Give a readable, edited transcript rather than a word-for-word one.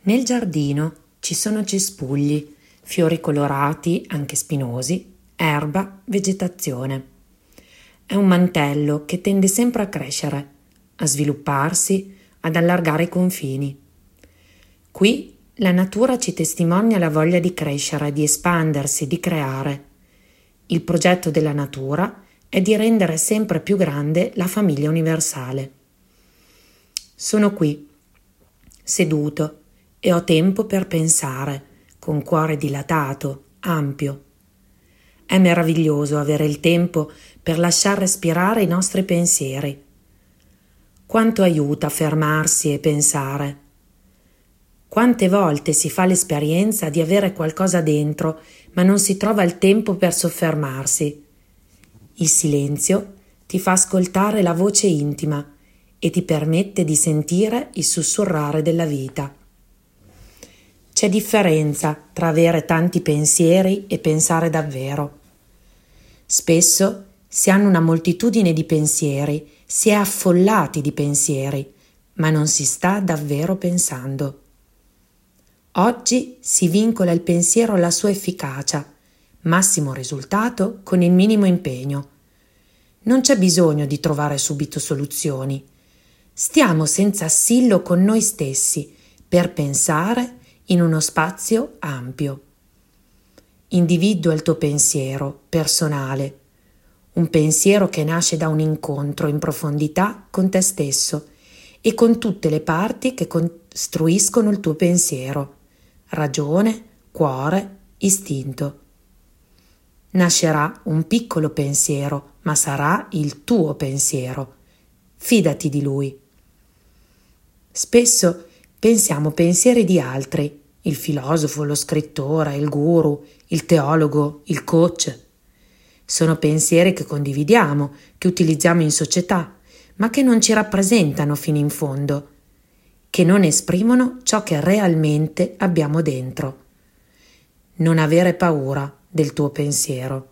Nel giardino ci sono cespugli, fiori colorati, anche spinosi, erba, vegetazione. È un mantello che tende sempre a crescere, a svilupparsi, ad allargare i confini. Qui la natura ci testimonia la voglia di crescere, di espandersi, di creare. Il progetto della natura è di rendere sempre più grande la famiglia universale. Sono qui, seduto, e ho tempo per pensare, con cuore dilatato, ampio. È meraviglioso avere il tempo per lasciar respirare i nostri pensieri. Quanto aiuta a fermarsi e pensare. Quante volte si fa l'esperienza di avere qualcosa dentro, ma non si trova il tempo per soffermarsi. Il silenzio ti fa ascoltare la voce intima e ti permette di sentire il sussurrare della vita. C'è differenza tra avere tanti pensieri e pensare davvero. Spesso si hanno una moltitudine di pensieri, si è affollati di pensieri, ma non si sta davvero pensando. Oggi si vincola il pensiero alla sua efficacia, massimo risultato con il minimo impegno. Non c'è bisogno di trovare subito soluzioni. Stiamo senza assillo con noi stessi per pensare in uno spazio ampio. Individua il tuo pensiero personale, un pensiero che nasce da un incontro in profondità con te stesso e con tutte le parti che costruiscono il tuo pensiero, ragione, cuore, istinto. Nascerà un piccolo pensiero, ma sarà il tuo pensiero. Fidati di lui. Spesso pensiamo pensieri di altri, il filosofo, lo scrittore, il guru, il teologo, il coach. Sono pensieri che condividiamo, che utilizziamo in società, ma che non ci rappresentano fino in fondo, che non esprimono ciò che realmente abbiamo dentro. Non avere paura del tuo pensiero.